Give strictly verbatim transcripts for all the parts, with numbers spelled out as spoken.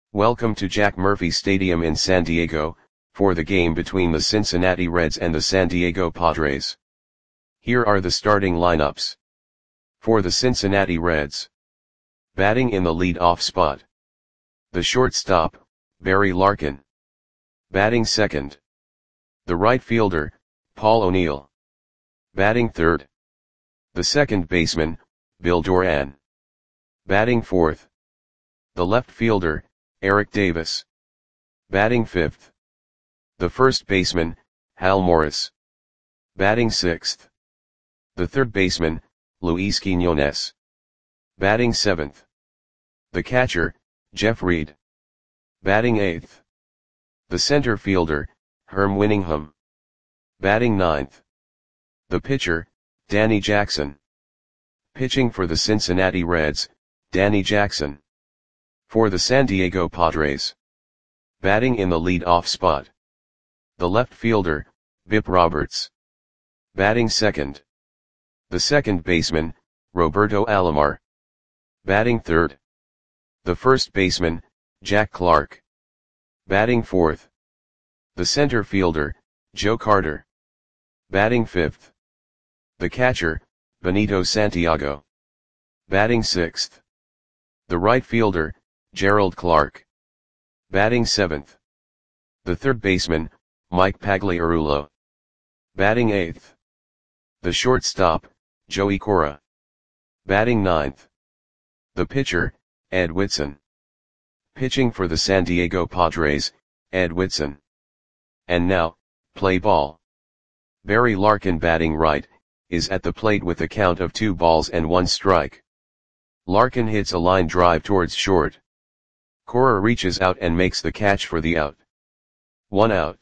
Welcome to Jack Murphy Stadium in San Diego, for the game between the Cincinnati Reds and the San Diego Padres. Here are the starting lineups. For the Cincinnati Reds. Batting in the lead-off spot. The shortstop, Barry Larkin. Batting second. The right fielder, Paul O'Neill. Batting third. The second baseman, Bill Doran. Batting fourth. The left fielder, Eric Davis. Batting fifth. The first baseman, Hal Morris. Batting sixth. The third baseman, Luis Quiñones. Batting seventh. The catcher, Jeff Reed. Batting eighth. The center fielder, Herm Winningham. Batting ninth. The pitcher, Danny Jackson. Pitching for the Cincinnati Reds, Danny Jackson. For the San Diego Padres. Batting in the lead-off spot. The left fielder, Bip Roberts. Batting second. The second baseman, Roberto Alomar. Batting third. The first baseman, Jack Clark. Batting fourth. The center fielder, Joe Carter. Batting fifth. The catcher, Benito Santiago. Batting sixth. The right fielder, Gerald Clark. Batting seventh. The third baseman, Mike Pagliarulo. Batting eighth. The shortstop, Joey Cora. Batting ninth. The pitcher, Ed Whitson. Pitching for the San Diego Padres, Ed Whitson. And now, play ball. Barry Larkin batting right, is at the plate with a count of two balls and one strike. Larkin hits a line drive towards short. Cora reaches out and makes the catch for the out. One out.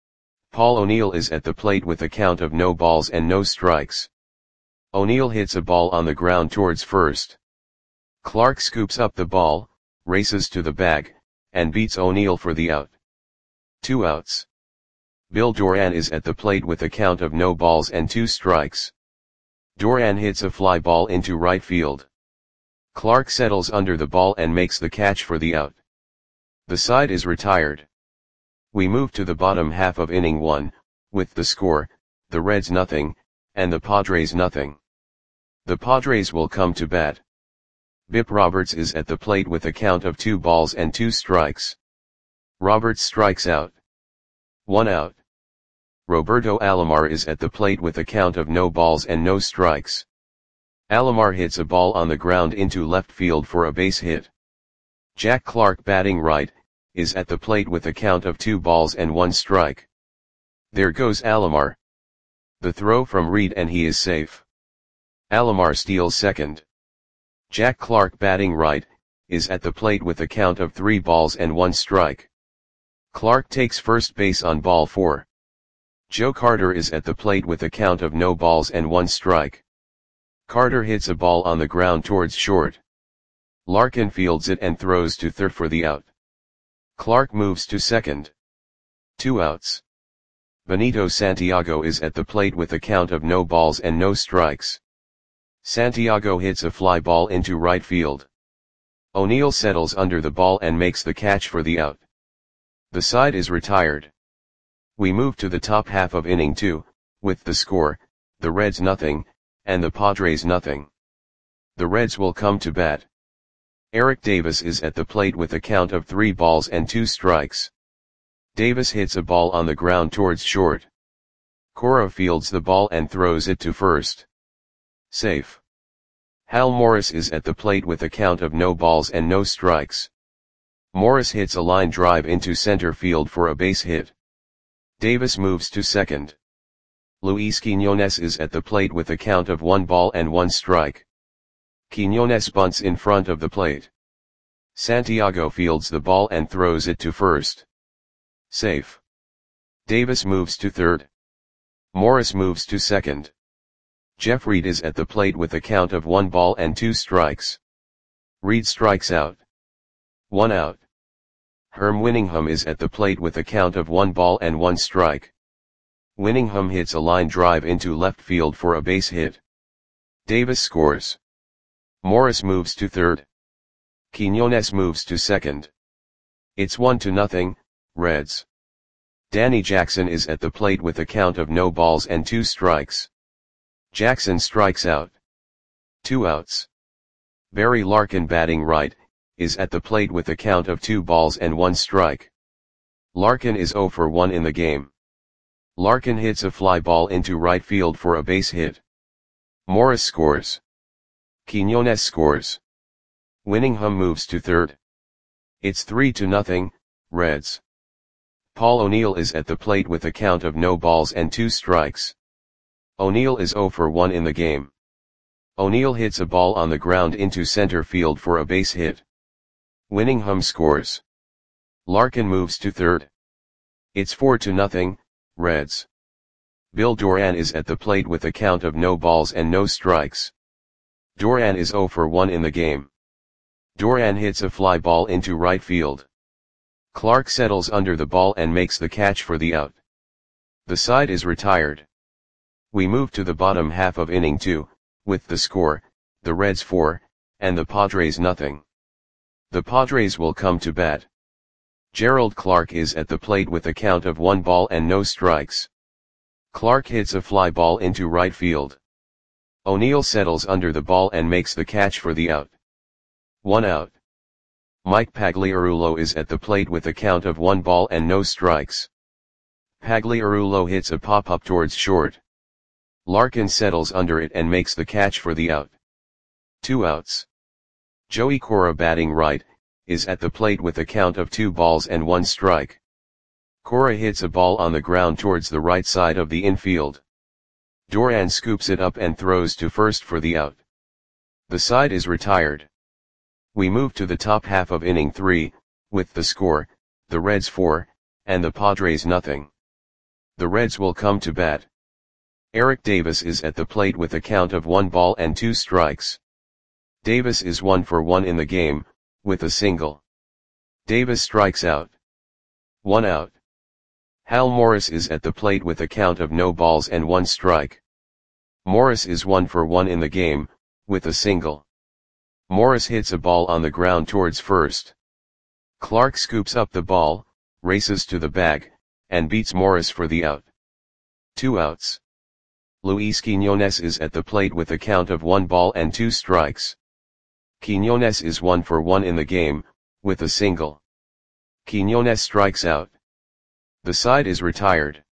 Paul O'Neill is at the plate with a count of no balls and no strikes. O'Neill hits a ball on the ground towards first. Clark scoops up the ball, races to the bag, and beats O'Neill for the out. Two outs. Bill Doran is at the plate with a count of no balls and two strikes. Doran hits a fly ball into right field. Clark settles under the ball and makes the catch for the out. The side is retired. We move to the bottom half of inning one, with the score, the Reds nothing, and the Padres nothing. The Padres will come to bat. Bip Roberts is at the plate with a count of two balls and two strikes. Roberts strikes out. One out. Roberto Alomar is at the plate with a count of no balls and no strikes. Alomar hits a ball on the ground into left field for a base hit. Jack Clark batting right, is at the plate with a count of two balls and one strike. There goes Alomar. The throw from Reed and he is safe. Alomar steals second. Jack Clark batting right, is at the plate with a count of three balls and one strike. Clark takes first base on ball four. Joe Carter is at the plate with a count of no balls and one strike. Carter hits a ball on the ground towards short. Larkin fields it and throws to third for the out. Clark moves to second. Two outs. Benito Santiago is at the plate with a count of no balls and no strikes. Santiago hits a fly ball into right field. O'Neill settles under the ball and makes the catch for the out. The side is retired. We move to the top half of inning two, with the score, the Reds nothing, and the Padres nothing. The Reds will come to bat. Eric Davis is at the plate with a count of three balls and two strikes. Davis hits a ball on the ground towards short. Cora fields the ball and throws it to first. Safe. Hal Morris is at the plate with a count of no balls and no strikes. Morris hits a line drive into center field for a base hit. Davis moves to second. Luis Quiñones is at the plate with a count of one ball and one strike. Quiñones bunts in front of the plate. Santiago fields the ball and throws it to first. Safe. Davis moves to third. Morris moves to second. Jeff Reed is at the plate with a count of one ball and two strikes. Reed strikes out. One out. Herm Winningham is at the plate with a count of one ball and one strike. Winningham hits a line drive into left field for a base hit. Davis scores. Morris moves to third. Quiñones moves to second. It's one to nothing, Reds. Danny Jackson is at the plate with a count of no balls and two strikes. Jackson strikes out. Two outs. Barry Larkin, batting right, is at the plate with a count of two balls and one strike. Larkin is oh for one in the game. Larkin hits a fly ball into right field for a base hit. Morris scores. Quiñones scores. Winningham moves to third. It's three to nothing, Reds. Paul O'Neill is at the plate with a count of no balls and two strikes. O'Neill is oh for one in the game. O'Neill hits a ball on the ground into center field for a base hit. Winningham scores. Larkin moves to third. It's four to nothing, Reds. Bill Doran is at the plate with a count of no balls and no strikes. Doran is oh for one in the game. Doran hits a fly ball into right field. Clark settles under the ball and makes the catch for the out. The side is retired. We move to the bottom half of inning two, with the score, the Reds four, and the Padres nothing. The Padres will come to bat. Gerald Clark is at the plate with a count of one ball and no strikes. Clark hits a fly ball into right field. O'Neill settles under the ball and makes the catch for the out. One out. Mike Pagliarulo is at the plate with a count of one ball and no strikes. Pagliarulo hits a pop-up towards short. Larkin settles under it and makes the catch for the out. Two outs. Joey Cora, batting right, is at the plate with a count of two balls and one strike. Cora hits a ball on the ground towards the right side of the infield. Doran scoops it up and throws to first for the out. The side is retired. We move to the top half of inning three, with the score, the Reds four, and the Padres nothing. The Reds will come to bat. Eric Davis is at the plate with a count of one ball and two strikes. Davis is one for one in the game, with a single. Davis strikes out. One out. Hal Morris is at the plate with a count of no balls and one strike. Morris is one for one in the game, with a single. Morris hits a ball on the ground towards first. Clark scoops up the ball, races to the bag, and beats Morris for the out. Two outs. Luis Quiñones is at the plate with a count of one ball and two strikes. Quiñones is one for one in the game, with a single. Quiñones strikes out. The side is retired.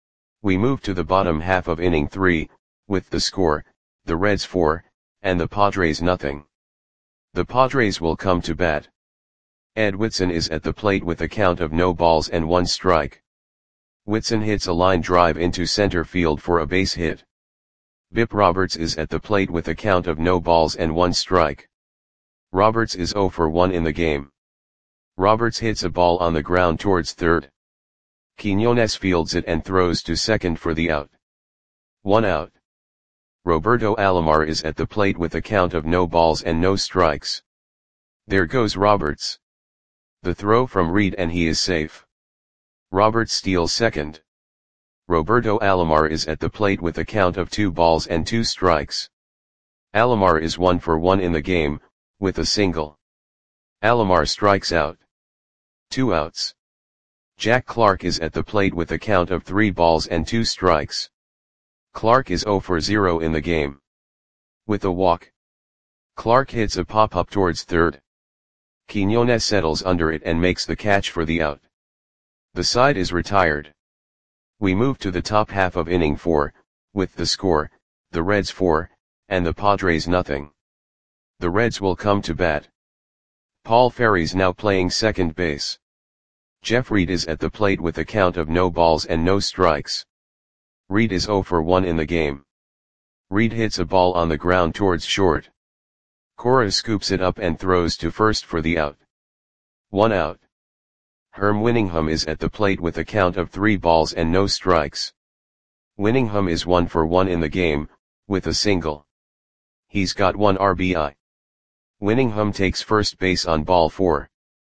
We move to the bottom half of inning three, with the score, the Reds four, and the Padres nothing. The Padres will come to bat. Ed Whitson is at the plate with a count of no balls and one strike. Whitson hits a line drive into center field for a base hit. Bip Roberts is at the plate with a count of no balls and one strike. Roberts is oh for one in the game. Roberts hits a ball on the ground towards third. Quiñones fields it and throws to second for the out. One out. Roberto Alomar is at the plate with a count of no balls and no strikes. There goes Roberts. The throw from Reed and he is safe. Roberts steals second. Roberto Alomar is at the plate with a count of two balls and two strikes. Alomar is one for one in the game, with a single. Alomar strikes out. Two outs. Jack Clark is at the plate with a count of three balls and two strikes. Clark is oh for zero in the game. With a walk. Clark hits a pop-up towards third. Quiñones settles under it and makes the catch for the out. The side is retired. We move to the top half of inning four, with the score, the Reds four, and the Padres nothing. The Reds will come to bat. Paul Ferry's now playing second base. Jeff Reed is at the plate with a count of no balls and no strikes. Reed is oh for one in the game. Reed hits a ball on the ground towards short. Cora scoops it up and throws to first for the out. One out. Herm Winningham is at the plate with a count of three balls and no strikes. Winningham is one for one in the game, with a single. He's got one R B I. Winningham takes first base on ball four.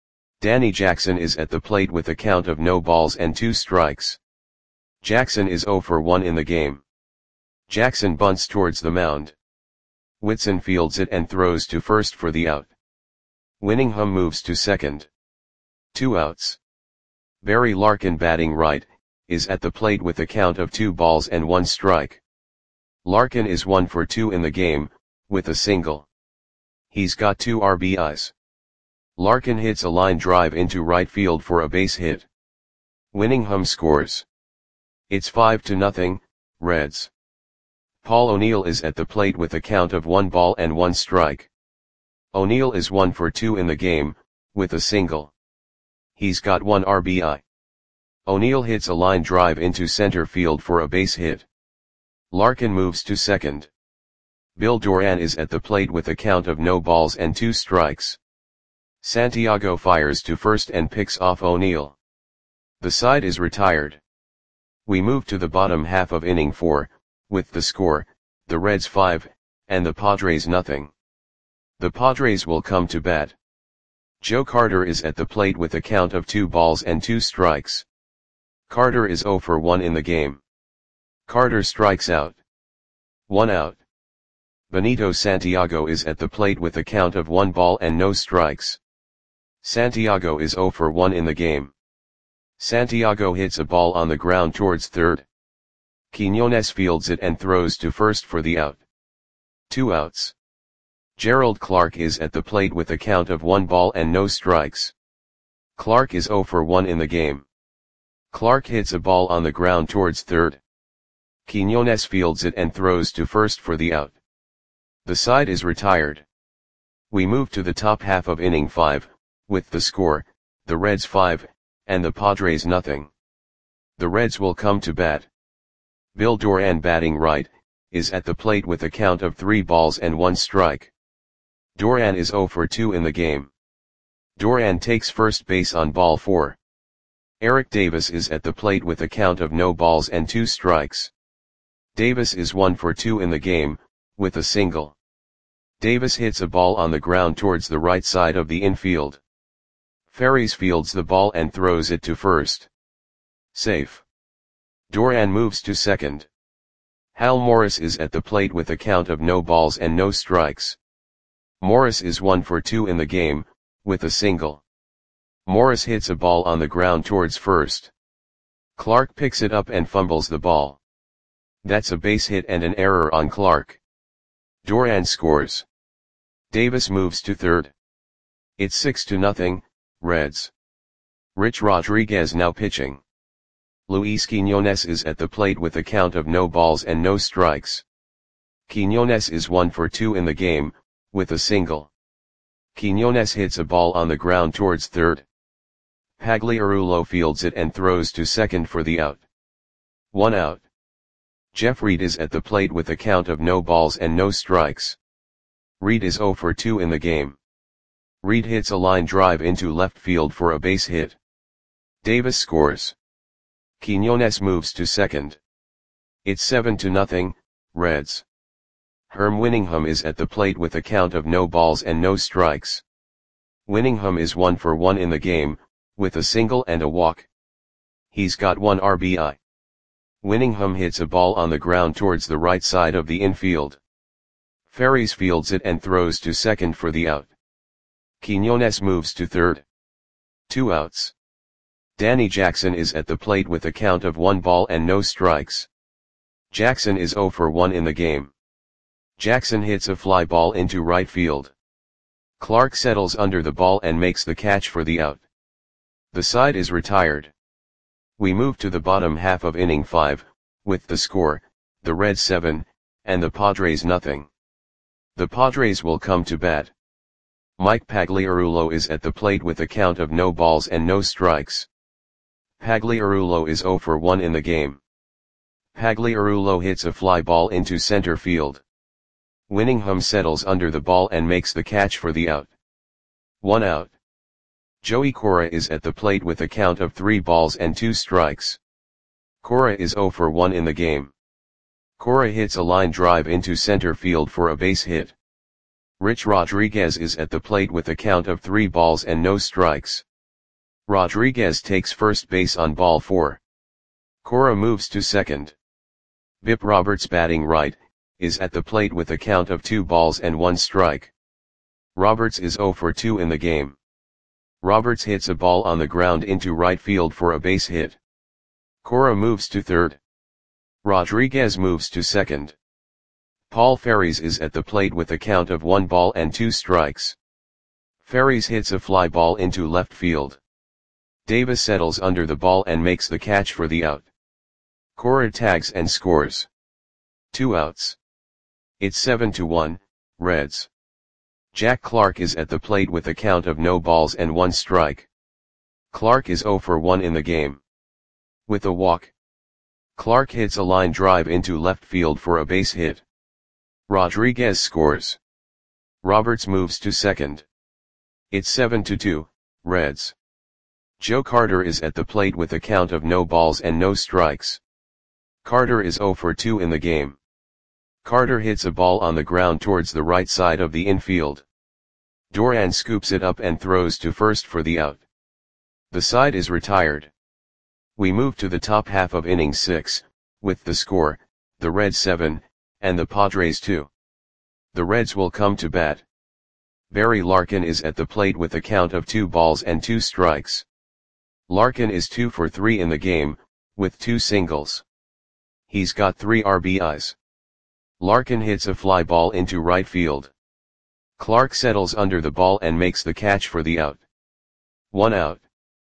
Danny Jackson is at the plate with a count of no balls and two strikes. Jackson is oh for one in the game. Jackson bunts towards the mound. Whitson fields it and throws to first for the out. Winningham moves to second. Two outs. Barry Larkin batting right, is at the plate with a count of two balls and one strike. Larkin is one for two in the game, with a single. He's got two R B Is. Larkin hits a line drive into right field for a base hit. Winningham scores. It's five to nothing, Reds. Paul O'Neill is at the plate with a count of one ball and one strike. O'Neill is one for two in the game, with a single. He's got one R B I. O'Neill hits a line drive into center field for a base hit. Larkin moves to second. Bill Doran is at the plate with a count of no balls and two strikes. Santiago fires to first and picks off O'Neill. The side is retired. We move to the bottom half of inning four, with the score, the Reds five, and the Padres nothing. The Padres will come to bat. Joe Carter is at the plate with a count of two balls and two strikes. Carter is zero for one in the game. Carter strikes out. One out. Benito Santiago is at the plate with a count of one ball and no strikes. Santiago is zero for one in the game. Santiago hits a ball on the ground towards third. Quiñones fields it and throws to first for the out. Two outs. Gerald Clark is at the plate with a count of one ball and no strikes. Clark is zero for one in the game. Clark hits a ball on the ground towards third. Quiñones fields it and throws to first for the out. The side is retired. We move to the top half of inning five, with the score, the Reds five, and the Padres nothing. The Reds will come to bat. Bill Doran batting right, is at the plate with a count of three balls and one strike. Doran is zero for two in the game. Doran takes first base on ball four. Eric Davis is at the plate with a count of no balls and two strikes. Davis is one for two in the game, with a single. Davis hits a ball on the ground towards the right side of the infield. Ferries fields the ball and throws it to first. Safe. Doran moves to second. Hal Morris is at the plate with a count of no balls and no strikes. Morris is one for two in the game, with a single. Morris hits a ball on the ground towards first. Clark picks it up and fumbles the ball. That's a base hit and an error on Clark. Doran scores. Davis moves to third. It's six to nothing, Reds. Rich Rodriguez now pitching. Luis Quiñones is at the plate with a count of no balls and no strikes. Quiñones is one for two in the game, with a single. Quiñones hits a ball on the ground towards third. Pagliarulo fields it and throws to second for the out. One out. Jeff Reed is at the plate with a count of no balls and no strikes. Reed is zero for two in the game. Reed hits a line drive into left field for a base hit. Davis scores. Quiñones moves to second. It's seven to nothing, Reds. Herm Winningham is at the plate with a count of no balls and no strikes. Winningham is one for one in the game, with a single and a walk. He's got one R B I. Winningham hits a ball on the ground towards the right side of the infield. Ferries fields it and throws to second for the out. Quiñones moves to third. Two outs. Danny Jackson is at the plate with a count of one ball and no strikes. Jackson is zero for one in the game. Jackson hits a fly ball into right field. Clark settles under the ball and makes the catch for the out. The side is retired. We move to the bottom half of inning five, with the score, the Reds seven, and the Padres nothing. The Padres will come to bat. Mike Pagliarulo is at the plate with a count of no balls and no strikes. Pagliarulo is zero for one in the game. Pagliarulo hits a fly ball into center field. Winningham settles under the ball and makes the catch for the out. One out. Joey Cora is at the plate with a count of three balls and two strikes. Cora is zero for one in the game. Cora hits a line drive into center field for a base hit. Rich Rodriguez is at the plate with a count of three balls and no strikes. Rodriguez takes first base on ball four. Cora moves to second. Bip Roberts batting right, is at the plate with a count of two balls and one strike. Roberts is zero for two in the game. Roberts hits a ball on the ground into right field for a base hit. Cora moves to third. Rodriguez moves to second. Paul Ferries is at the plate with a count of one ball and two strikes. Ferries hits a fly ball into left field. Davis settles under the ball and makes the catch for the out. Cora tags and scores. Two outs. It's seven to one, Reds. Jack Clark is at the plate with a count of no balls and one strike. Clark is oh for one in the game. With a walk, Clark hits a line drive into left field for a base hit. Rodriguez scores. Roberts moves to second. It's seven to two, Reds. Joe Carter is at the plate with a count of no balls and no strikes. Carter is oh for two in the game. Carter hits a ball on the ground towards the right side of the infield. Duran scoops it up and throws to first for the out. The side is retired. We move to the top half of inning six, with the score, the Reds seven, and the Padres two. The Reds will come to bat. Barry Larkin is at the plate with a count of two balls and two strikes. Larkin is two for three in the game, with two singles. He's got three R B Is. Larkin hits a fly ball into right field. Clark settles under the ball and makes the catch for the out. One out.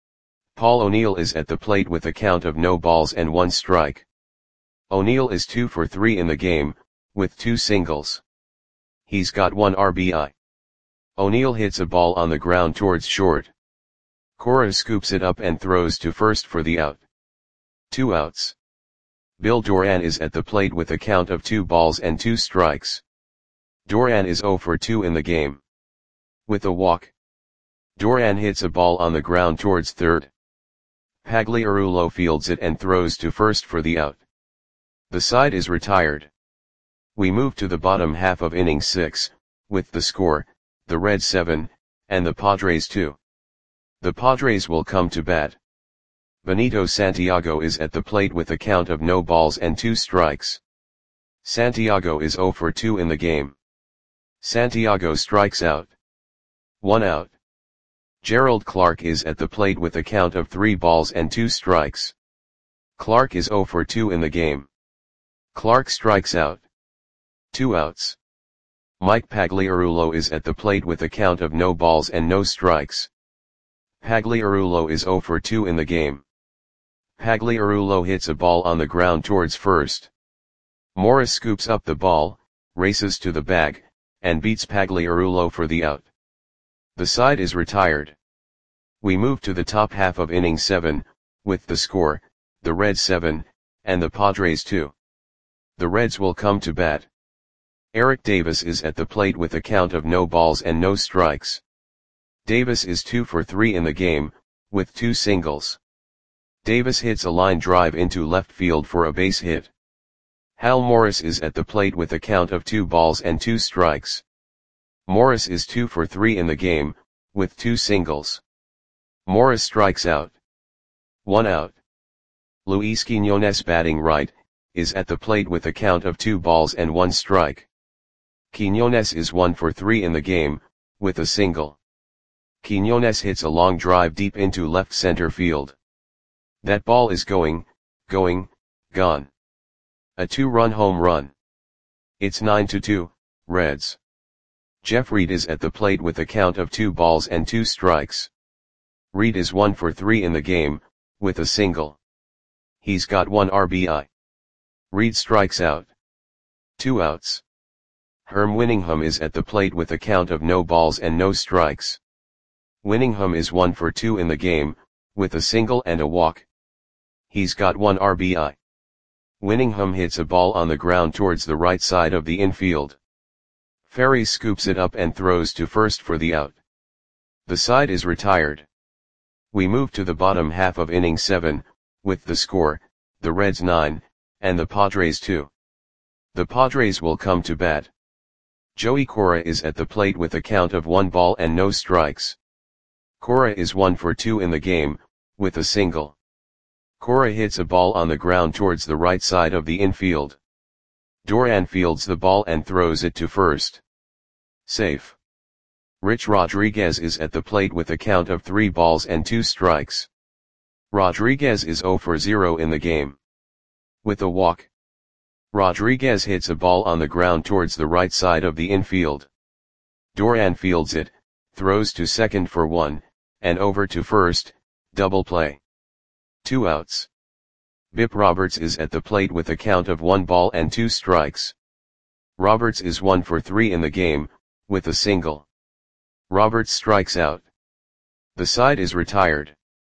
Paul O'Neill is at the plate with a count of no balls and one strike. O'Neill is two for three in the game, with two singles. He's got one R B I. O'Neill hits a ball on the ground towards short. Cora scoops it up and throws to first for the out. Two outs. Bill Duran is at the plate with a count of two balls and two strikes. Duran is oh for two in the game. With a walk, Duran hits a ball on the ground towards third. Pagliarulo fields it and throws to first for the out. The side is retired. We move to the bottom half of inning six, with the score, the Reds seven, and the Padres two. The Padres will come to bat. Benito Santiago is at the plate with a count of no balls and two strikes. Santiago is oh for two in the game. Santiago strikes out. One out. Gerald Clark is at the plate with a count of three balls and two strikes. Clark is oh for two in the game. Clark strikes out. Two outs. Mike Pagliarulo is at the plate with a count of no balls and no strikes. Pagliarulo is oh for two in the game. Pagliarulo hits a ball on the ground towards first. Morris scoops up the ball, races to the bag, and beats Pagliarulo for the out. The side is retired. We move to the top half of inning seven, with the score, the Reds seven, and the Padres two. The Reds will come to bat. Eric Davis is at the plate with a count of no balls and no strikes. Davis is two for three in the game, with two singles. Davis hits a line drive into left field for a base hit. Hal Morris is at the plate with a count of two balls and two strikes. Morris is two for three in the game, with two singles. Morris strikes out. One out. Luis Quiñones, batting right, is at the plate with a count of two balls and one strike. Quiñones is one for three in the game, with a single. Quiñones hits a long drive deep into left center field. That ball is going, going, gone. A two-run home run. It's nine to two, Reds. Jeff Reed is at the plate with a count of two balls and two strikes. Reed is one for three in the game, with a single. He's got one R B I. Reed strikes out. Two outs. Herm Winningham is at the plate with a count of no balls and no strikes. Winningham is one for two in the game, with a single and a walk. He's got one R B I. Winningham hits a ball on the ground towards the right side of the infield. Ferries scoops it up and throws to first for the out. The side is retired. We move to the bottom half of inning seven, with the score, the Reds nine, and the Padres two. The Padres will come to bat. Joey Cora is at the plate with a count of one ball and no strikes. Cora is one for two in the game, with a single. Cora hits a ball on the ground towards the right side of the infield. Duran fields the ball and throws it to first. Safe. Rich Rodriguez is at the plate with a count of three balls and two strikes. Rodriguez is zero for zero in the game. With a walk, Rodriguez hits a ball on the ground towards the right side of the infield. Duran fields it, throws to second for one, and over to first, double play. Two outs. Bip Roberts is at the plate with a count of one ball and two strikes. Roberts is one for three in the game, with a single. Roberts strikes out. The side is retired.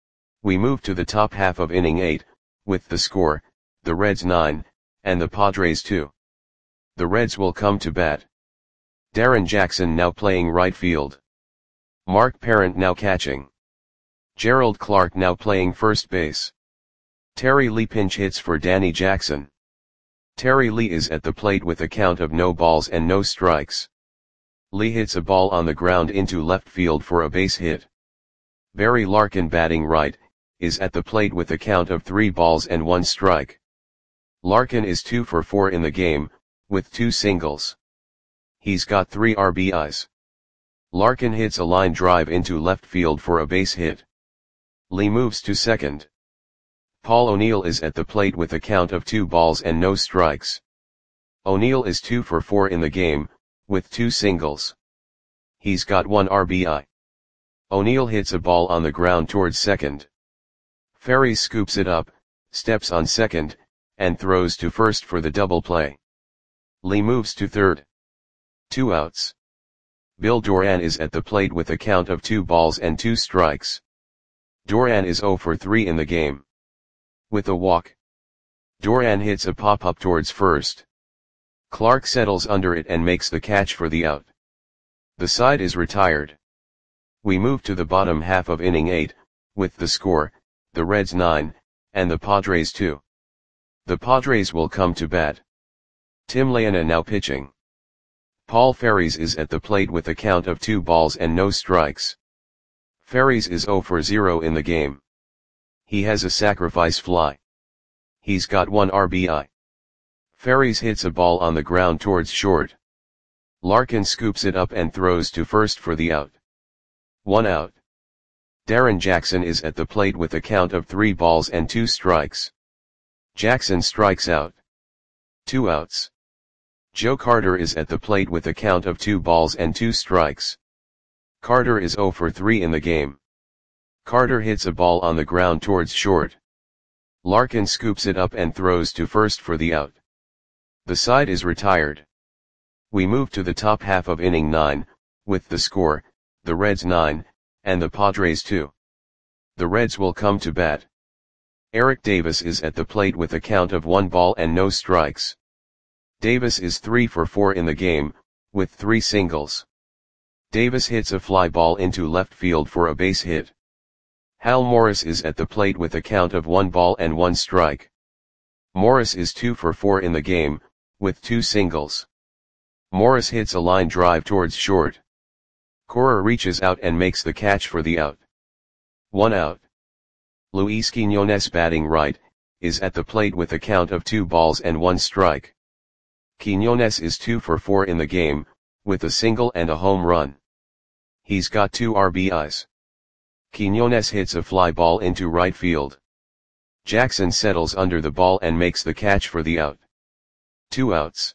We move to the top half of inning eight, with the score, the Reds nine, and the Padres two. The Reds will come to bat. Darren Jackson now playing right field. Mark Parent now catching. Gerald Clark now playing first base. Terry Lee pinch hits for Danny Jackson. Terry Lee is at the plate with a count of no balls and no strikes. Lee hits a ball on the ground into left field for a base hit. Barry Larkin batting right, is at the plate with a count of three balls and one strike. Larkin is two for four in the game, with two singles. He's got three R B Is. Larkin hits a line drive into left field for a base hit. Lee moves to second. Paul O'Neill is at the plate with a count of two balls and no strikes. O'Neill is two for four in the game, with two singles. He's got one R B I. O'Neill hits a ball on the ground towards second. Ferry scoops it up, steps on second, and throws to first for the double play. Lee moves to third. Two outs. Bill Duran is at the plate with a count of two balls and two strikes. Duran is zero for three in the game. With a walk, Duran hits a pop-up towards first. Clark settles under it and makes the catch for the out. The side is retired. We move to the bottom half of inning eight, with the score, the Reds nine, and the Padres two. The Padres will come to bat. Tim Leona now pitching. Paul Ferries is at the plate with a count of two balls and no strikes. Ferries is zero for zero in the game. He has a sacrifice fly. He's got one R B I. Ferries hits a ball on the ground towards short. Larkin scoops it up and throws to first for the out. One out. Darren Jackson is at the plate with a count of three balls and two strikes. Jackson strikes out. Two outs. Joe Carter is at the plate with a count of two balls and two strikes. Carter is zero for three in the game. Carter hits a ball on the ground towards short. Larkin scoops it up and throws to first for the out. The side is retired. We move to the top half of inning nine, with the score, the Reds nine, and the Padres two. The Reds will come to bat. Eric Davis is at the plate with a count of one ball and no strikes. Davis is three for four in the game, with three singles. Davis hits a fly ball into left field for a base hit. Hal Morris is at the plate with a count of one ball and one strike. Morris is two for four in the game, with two singles. Morris hits a line drive towards short. Cora reaches out and makes the catch for the out. One out. Luis Quiñones batting right, is at the plate with a count of two balls and one strike. Quiñones is two for four in the game, with a single and a home run. He's got two R B Is. Quiñones hits a fly ball into right field. Jackson settles under the ball and makes the catch for the out. Two outs.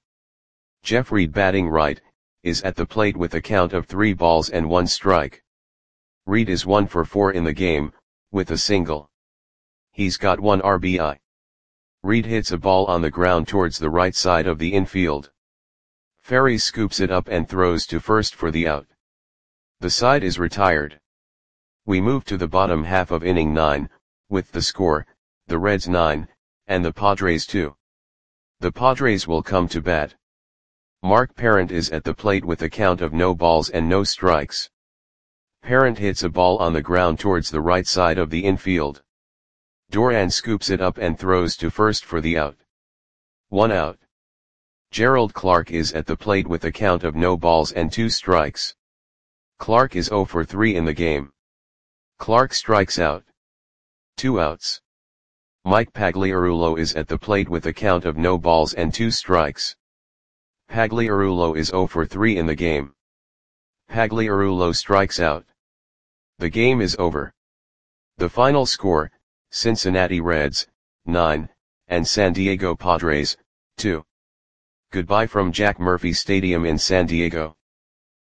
Jeff Reed batting right, is at the plate with a count of three balls and one strike. Reed is one for four in the game, with a single. He's got one R B I. Reed hits a ball on the ground towards the right side of the infield. Ferries scoops it up and throws to first for the out. The side is retired. We move to the bottom half of inning nine, with the score, the Reds nine, and the Padres two. The Padres will come to bat. Mark Parent is at the plate with a count of no balls and no strikes. Parent hits a ball on the ground towards the right side of the infield. Duran scoops it up and throws to first for the out. One out. Gerald Clark is at the plate with a count of no balls and two strikes. Clark is zero for three in the game. Clark strikes out. Two outs. Mike Pagliarulo is at the plate with a count of no balls and two strikes. Pagliarulo is zero for three in the game. Pagliarulo strikes out. The game is over. The final score, Cincinnati Reds, nine, and San Diego Padres, two. Goodbye from Jack Murphy Stadium in San Diego.